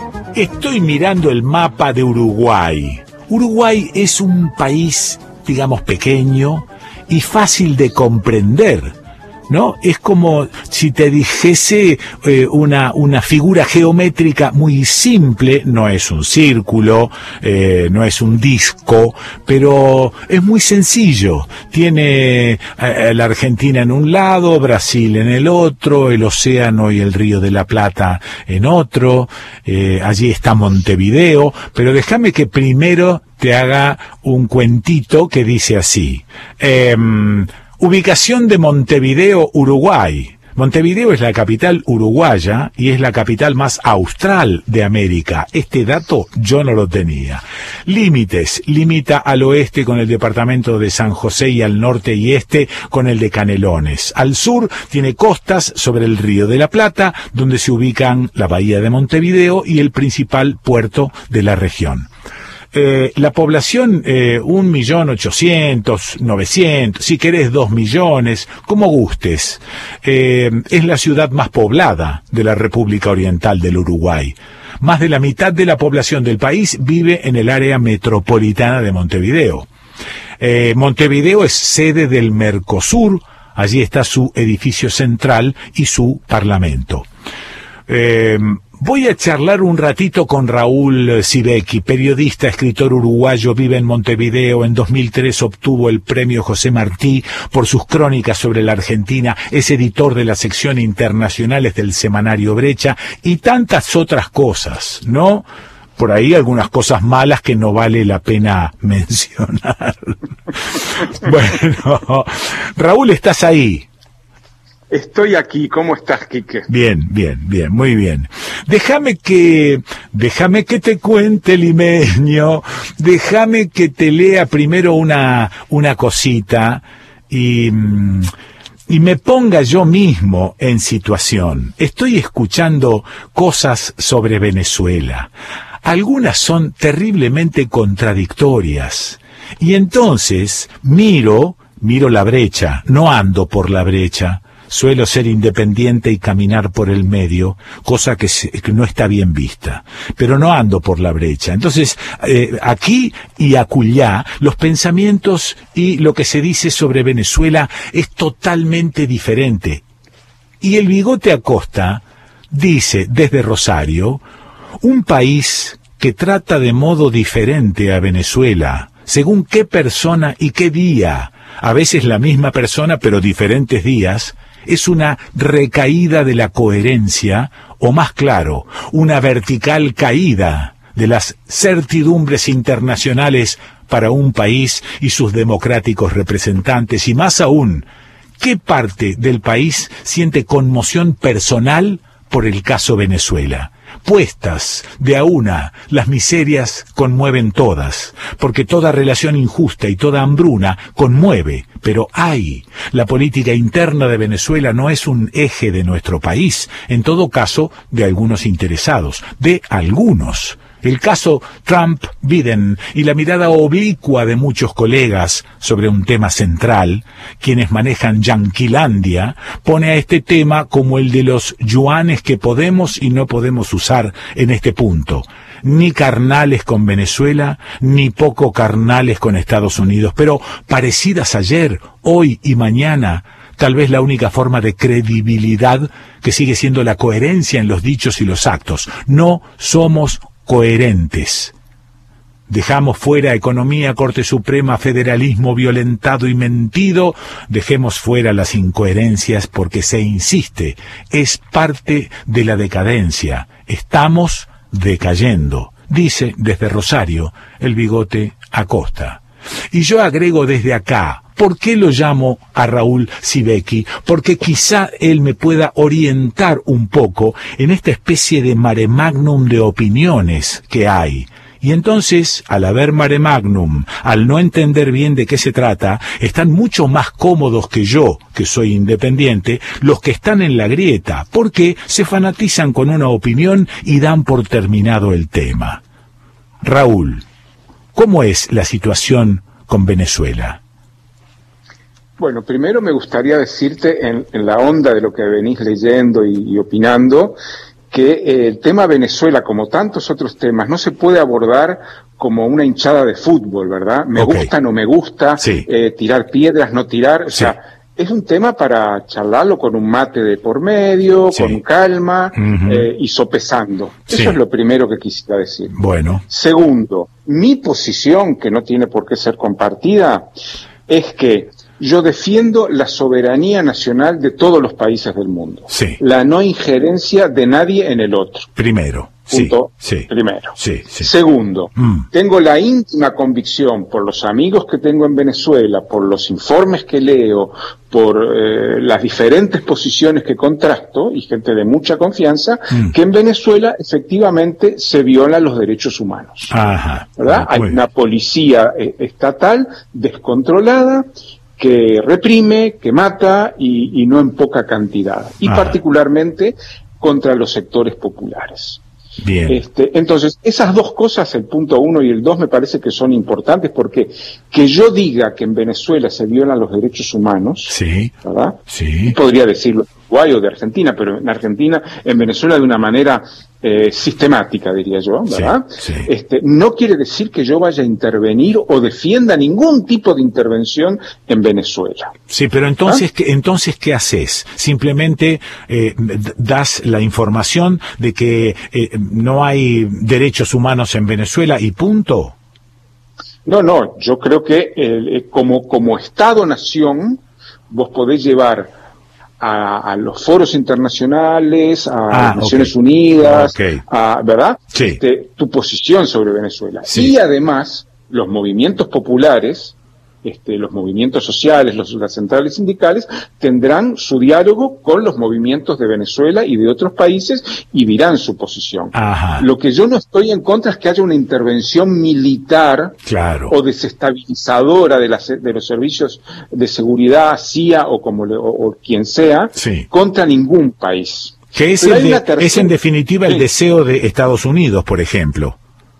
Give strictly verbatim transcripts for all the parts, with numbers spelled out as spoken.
Estoy mirando el mapa de Uruguay. Uruguay es un país, digamos, pequeño y fácil de comprender, ¿no? Es como si te dijese eh, una, una figura geométrica muy simple, no es un círculo, eh, no es un disco, pero es muy sencillo. Tiene eh, la Argentina en un lado, Brasil en el otro, el océano y el Río de la Plata en otro, eh, allí está Montevideo, pero déjame que primero te haga un cuentito que dice así. Eh, Ubicación de Montevideo, Uruguay. Montevideo es la capital uruguaya y es la capital más austral de América. Este dato yo no lo tenía. Límites. Limita al oeste con el departamento de San José y al norte y este con el de Canelones. Al sur tiene costas sobre el Río de la Plata, donde se ubican la bahía de Montevideo y el principal puerto de la región. Eh, la población, eh, un millón ochocientos, novecientos, si querés dos millones, como gustes. Eh, es la ciudad más poblada de la República Oriental del Uruguay. Más de la mitad de la población del país vive en el área metropolitana de Montevideo. Eh, Montevideo es sede del Mercosur, allí está su edificio central y su parlamento. Eh, Voy a charlar un ratito con Raúl Sibeki, periodista, escritor uruguayo, vive en Montevideo. En dos mil tres obtuvo el premio José Martí por sus crónicas sobre la Argentina, es editor de la sección internacionales del semanario Brecha y tantas otras cosas, ¿no? Por ahí algunas cosas malas que no vale la pena mencionar. Bueno, Raúl, ¿estás ahí? Estoy aquí. ¿Cómo estás, Quique? Bien, bien, bien, muy bien. Déjame que, déjame que te cuente, limeño, déjame que te lea primero una, una cosita y, y me ponga yo mismo en situación. Estoy escuchando cosas sobre Venezuela. Algunas son terriblemente contradictorias. Y entonces miro, miro la brecha, no ando por la brecha. Suelo ser independiente y caminar por el medio, cosa que, se, que no está bien vista. Pero no ando por la brecha. Entonces, eh, aquí y acullá, los pensamientos y lo que se dice sobre Venezuela es totalmente diferente. Y el Bigote Acosta dice desde Rosario, un país que trata de modo diferente a Venezuela, según qué persona y qué día, a veces la misma persona pero diferentes días, es una recaída de la coherencia, o más claro, una vertical caída de las certidumbres internacionales para un país y sus democráticos representantes, y más aún, ¿qué parte del país siente conmoción personal por el caso Venezuela? Puestas de a una, las miserias conmueven todas, porque toda relación injusta y toda hambruna conmueve, pero hay. La política interna de Venezuela no es un eje de nuestro país, en todo caso, de algunos interesados, de algunos. El caso Trump-Biden y la mirada oblicua de muchos colegas sobre un tema central, quienes manejan Yanquilandia, pone a este tema como el de los yuanes que podemos y no podemos usar en este punto. Ni carnales con Venezuela, ni poco carnales con Estados Unidos, pero parecidas ayer, hoy y mañana. Tal vez la única forma de credibilidad que sigue siendo la coherencia en los dichos y los actos. No somos coherentes. Dejamos fuera economía, Corte Suprema, federalismo violentado y mentido. Dejemos fuera las incoherencias porque se insiste. Es parte de la decadencia. Estamos decayendo, dice desde Rosario el Bigote Acosta. Y yo agrego desde acá, ¿por qué lo llamo a Raúl Sibeki? Porque quizá él me pueda orientar un poco en esta especie de mare magnum de opiniones que hay. Y entonces, al haber mare magnum, al no entender bien de qué se trata, están mucho más cómodos que yo, que soy independiente, los que están en la grieta, porque se fanatizan con una opinión y dan por terminado el tema. Raúl, ¿cómo es la situación con Venezuela? Bueno, primero me gustaría decirte, en, en la onda de lo que venís leyendo y, y opinando, que eh, el tema Venezuela, como tantos otros temas, no se puede abordar como una hinchada de fútbol, ¿verdad? Me okay. gusta, no me gusta, sí. eh, tirar piedras, no tirar, o sí. sea, es un tema para charlarlo con un mate de por medio, sí. con calma, uh-huh. eh, y sopesando. Eso sí. es lo primero que quisiera decir. Bueno. Segundo, mi posición, que no tiene por qué ser compartida, es que yo defiendo la soberanía nacional de todos los países del mundo. Sí. La no injerencia de nadie en el otro. Primero. Punto. Sí, sí. Primero. Sí, sí. Segundo, mm. tengo la íntima convicción, por los amigos que tengo en Venezuela, por los informes que leo, por eh, las diferentes posiciones que contrasto, y gente de mucha confianza, mm. que en Venezuela efectivamente se violan los derechos humanos. Ajá. ¿Verdad? Hay una policía eh, estatal descontrolada, que reprime, que mata y, y no en poca cantidad, y Ajá. particularmente contra los sectores populares. Bien. Este, entonces, esas dos cosas, el punto uno y el dos, me parece que son importantes, porque que yo diga que en Venezuela se violan los derechos humanos, sí, ¿verdad? Sí. Podría decirlo de Uruguay o de Argentina, pero en Argentina, en Venezuela de una manera eh, sistemática, diría yo, ¿verdad? Sí, sí. Este, no quiere decir que yo vaya a intervenir o defienda ningún tipo de intervención en Venezuela. Sí, pero entonces, ¿Ah? ¿qué, entonces ¿qué haces? Simplemente eh, das la información de que eh, no hay derechos humanos en Venezuela y punto. No, no, yo creo que eh, como, como Estado-nación vos podés llevar A, a los foros internacionales, a ah, las Naciones okay. Unidas, okay. a, ¿verdad? Sí. Este, tu posición sobre Venezuela. Sí. Y además, los movimientos populares, este, los movimientos sociales, los, las centrales sindicales, tendrán su diálogo con los movimientos de Venezuela y de otros países y dirán su posición. Ajá. Lo que yo no estoy en contra es que haya una intervención militar claro. o desestabilizadora de, las, de los servicios de seguridad, C I A o, como le, o, o quien sea, sí. contra ningún país. Que es, el de, tercera... es en definitiva el sí. deseo de Estados Unidos, por ejemplo.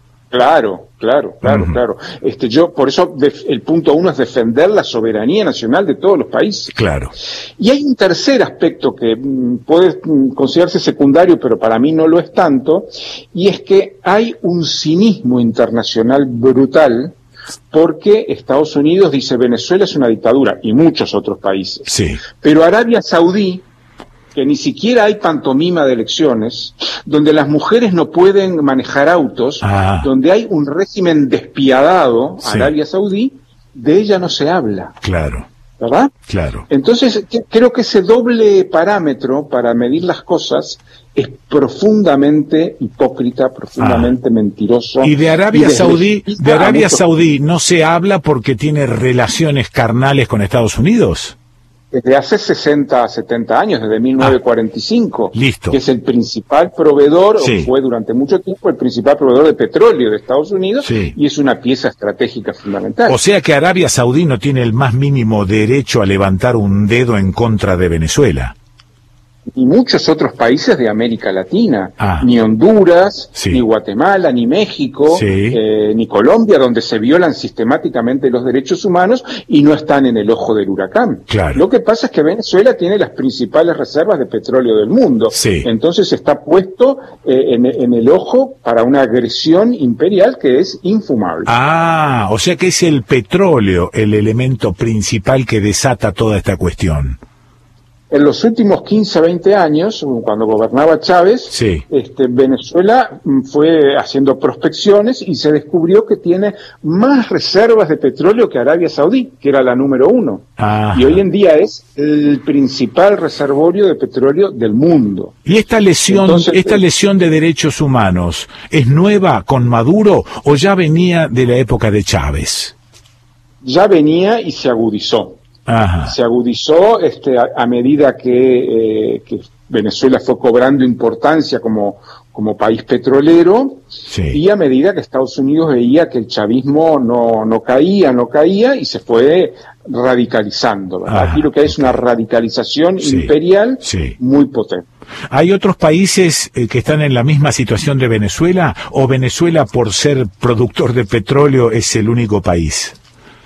Claro, claro, claro, uh-huh. claro. Este, yo, por eso, def, el punto uno es defender la soberanía nacional de todos los países. Claro. Y hay un tercer aspecto que mm, puede mm, considerarse secundario, pero para mí no lo es tanto, y es que hay un cinismo internacional brutal, porque Estados Unidos dice Venezuela es una dictadura, y muchos otros países. Sí. Pero Arabia Saudí, que ni siquiera hay pantomima de elecciones, donde las mujeres no pueden manejar autos, ah. donde hay un régimen despiadado, sí. Arabia Saudí, de ella no se habla. Claro. ¿Verdad? Claro. Entonces, que, creo que ese doble parámetro para medir las cosas es profundamente hipócrita, profundamente ah. mentiroso. Y de Arabia Saudí, de Arabia Saudí no se habla porque tiene relaciones carnales con Estados Unidos. Desde hace sesenta, setenta años, desde mil novecientos cuarenta y cinco, ah, listo. que es el principal proveedor, sí. o fue durante mucho tiempo el principal proveedor de petróleo de Estados Unidos, sí. y es una pieza estratégica fundamental. O sea que Arabia Saudí no tiene el más mínimo derecho a levantar un dedo en contra de Venezuela. Y muchos otros países de América Latina, ah. ni Honduras, sí. ni Guatemala, ni México, sí. eh, ni Colombia, donde se violan sistemáticamente los derechos humanos y no están en el ojo del huracán. Claro. Lo que pasa es que Venezuela tiene las principales reservas de petróleo del mundo, sí. entonces está puesto eh, en, en el ojo para una agresión imperial que es infumable. Ah, o sea que es el petróleo el elemento principal que desata toda esta cuestión. En los últimos quince, veinte años, cuando gobernaba Chávez, sí. este, Venezuela fue haciendo prospecciones y se descubrió que tiene más reservas de petróleo que Arabia Saudí, que era la número uno. Ajá. Y hoy en día es el principal reservorio de petróleo del mundo. ¿Y esta lesión, Entonces, esta lesión de derechos humanos es nueva con Maduro o ya venía de la época de Chávez? Ya venía y se agudizó. Ajá. Se agudizó este, a, a medida que, eh, que Venezuela fue cobrando importancia como, como país petrolero, sí. y a medida que Estados Unidos veía que el chavismo no, no caía, no caía, y se fue radicalizando, ¿verdad? Ajá, Aquí lo que hay es okay. una radicalización sí. imperial sí. muy potente. ¿Hay otros países eh, que están en la misma situación de Venezuela, o Venezuela, por ser productor de petróleo, es el único país?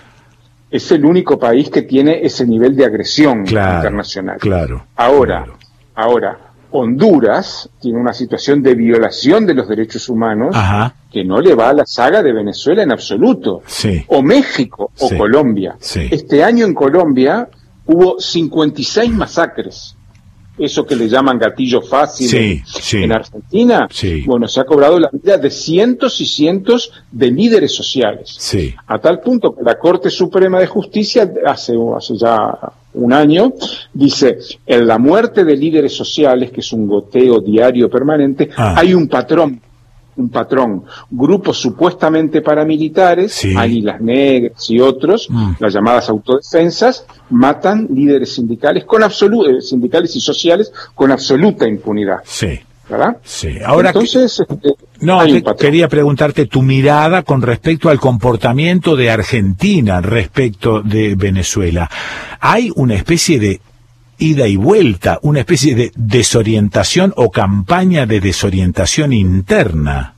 Es el único país que tiene ese nivel de agresión claro, internacional. Claro. Ahora, claro. ahora, Honduras tiene una situación de violación de los derechos humanos Ajá. que no le va a la saga de Venezuela en absoluto. Sí. O México o Sí. Colombia. Sí. Este año en Colombia hubo cincuenta y seis masacres. Eso que le llaman gatillo fácil Sí, en, sí. en Argentina. Sí. Bueno, se ha cobrado la vida de cientos y cientos de líderes sociales. Sí. A tal punto que la Corte Suprema de Justicia hace, hace ya un año dice, en la muerte de líderes sociales, que es un goteo diario permanente, Ah. hay un patrón, un patrón, grupos supuestamente paramilitares, Sí. Águilas Negras y otros, Mm. las llamadas autodefensas, matan líderes sindicales con absolu- eh, sindicales y sociales con absoluta impunidad, Sí. ¿verdad? Sí. Ahora que- Entonces, este, No, hay un que- patrón. quería preguntarte tu mirada con respecto al comportamiento de Argentina respecto de Venezuela. ¿Hay una especie de ida y vuelta, una especie de desorientación o campaña de desorientación interna?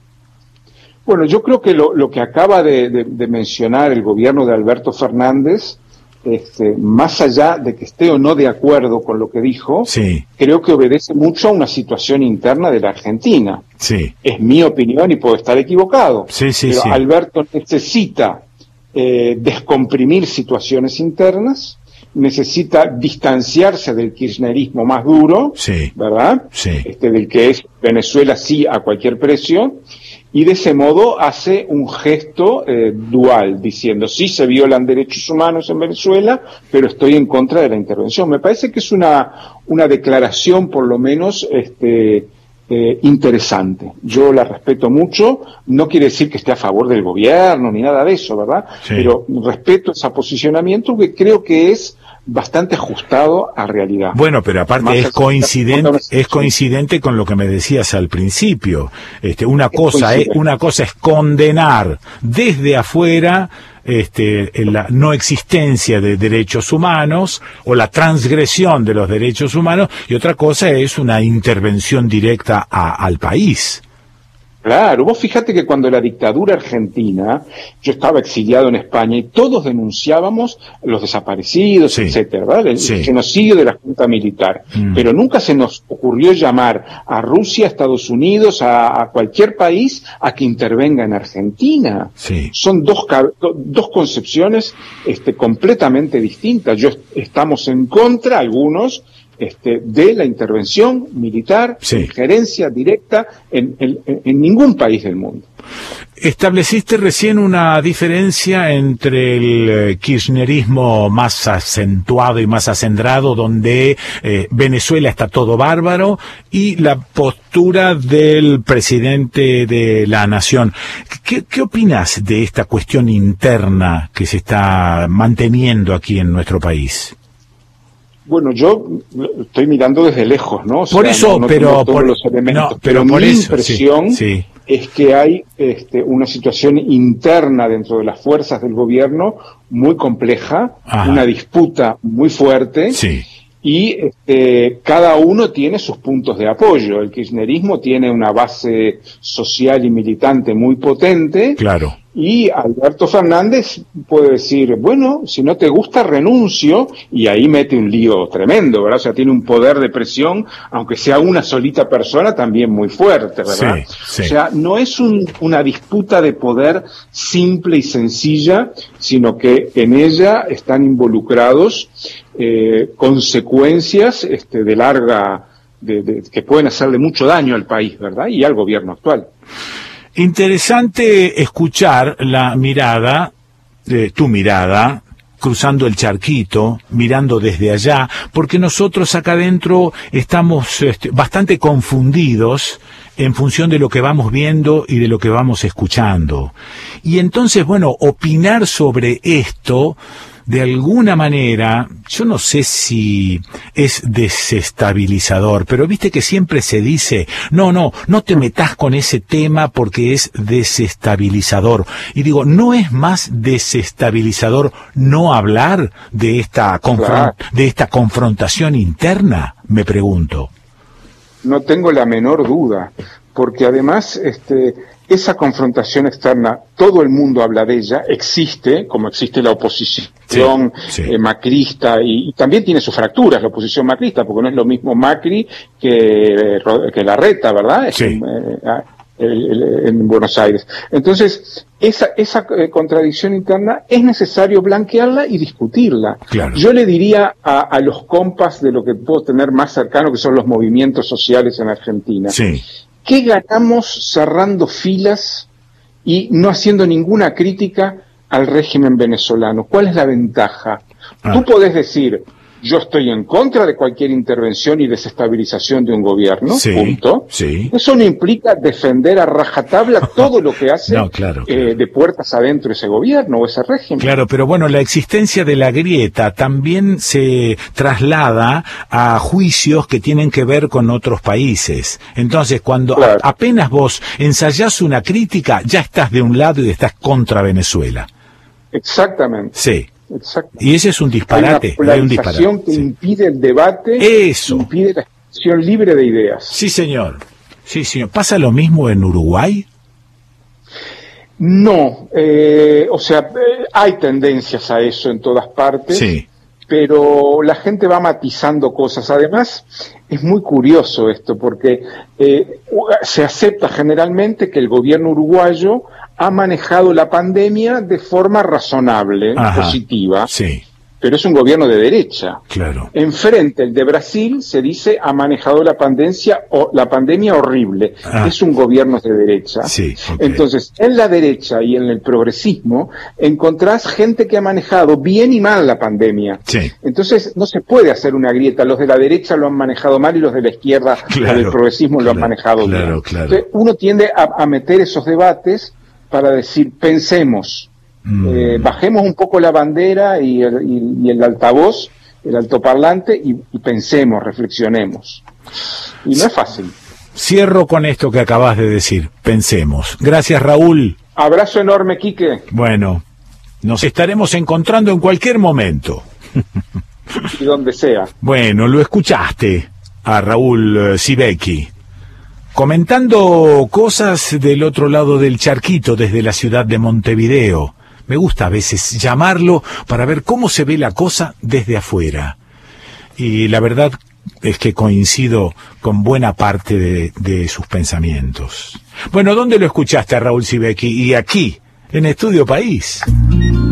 Bueno, yo creo que lo, lo que acaba de, de- de mencionar el gobierno de Alberto Fernández, este, más allá de que esté o no de acuerdo con lo que dijo, Sí, creo que obedece mucho a una situación interna de la Argentina. sí, Es mi opinión y puedo estar equivocado. Sí, sí, pero sí. Alberto necesita eh, descomprimir situaciones internas, necesita distanciarse del kirchnerismo más duro, sí, ¿verdad? sí. Este, del que es Venezuela sí a cualquier precio, y de ese modo hace un gesto eh, dual, diciendo, sí se violan derechos humanos en Venezuela, pero estoy en contra de la intervención. Me parece que es una, una declaración, por lo menos, este, eh, interesante. Yo la respeto mucho, no quiere decir que esté a favor del gobierno, ni nada de eso, ¿verdad? Sí. Pero respeto ese posicionamiento que creo que es bastante ajustado a realidad. Bueno, pero aparte Más es allá- coincidente, Sí. es coincidente con lo que me decías al principio. Este, una cosa es, coincidente. una cosa es condenar desde afuera este, la no existencia de derechos humanos o la transgresión de los derechos humanos, y otra cosa es una intervención directa a- al país. Claro, vos fíjate que cuando la dictadura argentina, yo estaba exiliado en España y todos denunciábamos los desaparecidos, Sí. etcétera, ¿verdad? El Sí. genocidio de la Junta Militar. Mm. Pero nunca se nos ocurrió llamar a Rusia, a Estados Unidos, a, a cualquier país a que intervenga en Argentina. Sí. Son dos, ca- dos concepciones este, completamente distintas. Yo est- estamos en contra, algunos, este, de la intervención militar, Sí. injerencia directa en, en- en ningún país del mundo. Estableciste recién una diferencia entre el eh, kirchnerismo más acentuado y más acendrado, donde eh, Venezuela está todo bárbaro, y la postura del presidente de la nación. ¿Qué, qué opinas de esta cuestión interna que se está manteniendo aquí en nuestro país? Bueno, yo estoy mirando desde lejos, ¿no? O Por sea, eso, no- no pero tengo todos por- los elementos, no, pero pero por mi eso, impresión sí, sí. es que hay este, una situación interna dentro de las fuerzas del gobierno muy compleja, Ajá. una disputa muy fuerte. Sí, Y este, cada uno tiene sus puntos de apoyo. El kirchnerismo tiene una base social y militante muy potente, claro. y Alberto Fernández puede decir, bueno, si no te gusta, renuncio, y ahí mete un lío tremendo, ¿verdad? O sea, tiene un poder de presión, aunque sea una solita persona, también muy fuerte, ¿verdad? Sí, sí. O sea, no es un- una disputa de poder simple y sencilla, sino que en ella están involucrados eh, consecuencias este, de larga, de, de- que pueden hacerle mucho daño al país, ¿verdad? Y al gobierno actual. Interesante escuchar la mirada, eh, tu mirada, cruzando el charquito, mirando desde allá, porque nosotros acá adentro estamos este, bastante confundidos en función de lo que vamos viendo y de lo que vamos escuchando. Y entonces, bueno, opinar sobre esto, de alguna manera, yo no sé si es desestabilizador, pero viste que siempre se dice, no, no, no te metas con ese tema porque es desestabilizador. Y digo, ¿no es más desestabilizador no hablar de esta, confron- Claro. de esta confrontación interna? Me pregunto. No tengo la menor duda, porque además este, esa confrontación externa, todo el mundo habla de ella, existe, como existe la oposición sí, sí. Eh, macrista, y, y también tiene sus fracturas la oposición macrista, porque no es lo mismo Macri que, que Larreta, ¿verdad? Sí. En, eh, en Buenos Aires. Entonces, esa, esa eh, contradicción interna es necesario blanquearla y discutirla. Claro. Yo le diría a, a los compas de lo que puedo tener más cercano, que son los movimientos sociales en Argentina. Sí. ¿Qué ganamos cerrando filas y no haciendo ninguna crítica al régimen venezolano? ¿Cuál es la ventaja? Ah. Tú podés decir, yo estoy en contra de cualquier intervención y desestabilización de un gobierno, sí, punto. Sí. Eso no implica defender a rajatabla todo lo que hace no, claro, claro. Eh, de puertas adentro ese gobierno o ese régimen. Claro, pero bueno, la existencia de la grieta también se traslada a juicios que tienen que ver con otros países. Entonces, cuando claro. a, apenas vos ensayás una crítica, ya estás de un lado y estás contra Venezuela. Exactamente. Sí. Exacto. Y ese es un disparate. Hay una hay un disparate. que sí. impide el debate, Eso. impide la expresión libre de ideas. Sí, señor. Sí, señor. ¿Pasa lo mismo en Uruguay? No, eh, o sea, eh, hay tendencias a eso en todas partes, sí. pero la gente va matizando cosas. Además, es muy curioso esto, porque eh, se acepta generalmente que el gobierno uruguayo ha manejado la pandemia de forma razonable, Ajá, positiva, sí. pero es un gobierno de derecha. Claro. Enfrente, el de Brasil, se dice, ha manejado la pandemia, o, la pandemia horrible. Ah. Es un gobierno de derecha. Sí, okay. Entonces, en la derecha y en el progresismo, encontrás gente que ha manejado bien y mal la pandemia. Sí. Entonces, no se puede hacer una grieta. Los de la derecha lo han manejado mal y los de la izquierda, claro, del progresismo, claro, lo han manejado claro, bien. Claro. Entonces, uno tiende a, a meter esos debates para decir, pensemos, mm. eh, bajemos un poco la bandera y el, y, y el altavoz, el altoparlante, y, y pensemos, reflexionemos. Y no es fácil. Cierro con esto que acabas de decir, pensemos. Gracias, Raúl. Abrazo enorme, Quique. Bueno, nos estaremos encontrando en cualquier momento. Y donde sea. Bueno, lo escuchaste a Raúl Sibeki, comentando cosas del otro lado del charquito, desde la ciudad de Montevideo. Me gusta a veces llamarlo para ver cómo se ve la cosa desde afuera. Y la verdad es que coincido con buena parte de, de sus pensamientos. Bueno, ¿dónde lo escuchaste a Raúl Sibeki? Y aquí, en Estudio País.